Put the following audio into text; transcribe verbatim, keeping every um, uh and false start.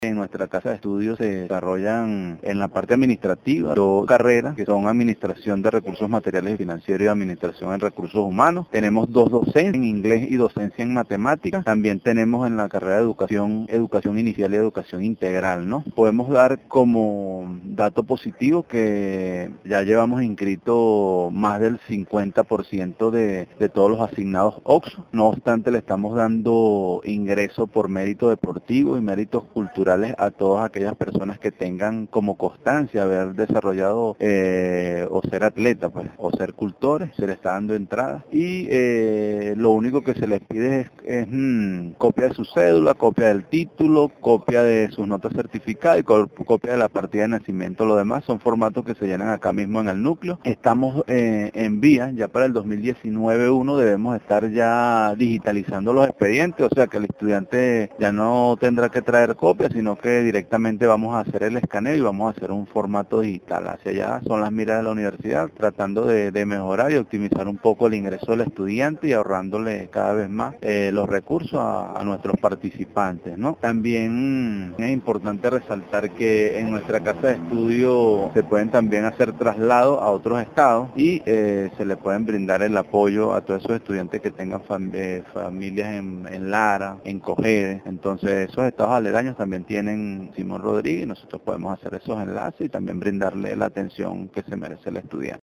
En nuestra casa de estudios se desarrollan en la parte administrativa dos carreras que son Administración de Recursos Materiales y Financieros y Administración en Recursos Humanos. Tenemos dos docencias en inglés y docencia en matemáticas. También tenemos en la carrera de Educación, Educación Inicial y Educación Integral, ¿no? Podemos dar como dato positivo que ya llevamos inscrito más del cincuenta por ciento de, de todos los asignados O X O. No obstante, le estamos dando ingreso por mérito deportivo y méritos culturales a todas aquellas personas que tengan como constancia haber desarrollado eh, o ser atleta, pues, o ser cultores, se les está dando entrada. Y eh, lo único que se les pide es, es mmm, copia de su cédula, copia del título, copia de sus notas certificadas y copia de la partida de nacimiento. Lo demás son formatos que se llenan acá mismo en el núcleo. Estamos eh, en vía, ya para el dos mil diecinueve uno debemos estar ya digitalizando los expedientes, o sea que el estudiante ya no tendrá que traer copias, sino que directamente vamos a hacer el escaneo y vamos a hacer un formato digital. Hacia allá son las miras de la universidad, tratando de, de mejorar y optimizar un poco el ingreso del estudiante y ahorrándole cada vez más eh, los recursos a, a nuestros participantes, ¿no? También es importante resaltar que en nuestra casa de estudio se pueden también hacer traslados a otros estados y eh, se le pueden brindar el apoyo a todos esos estudiantes que tengan fam eh, familias en, en Lara, en Cogede. Entonces esos estados aledaños también tienen Simón Rodríguez y nosotros podemos hacer esos enlaces y también brindarle la atención que se merece el estudiante.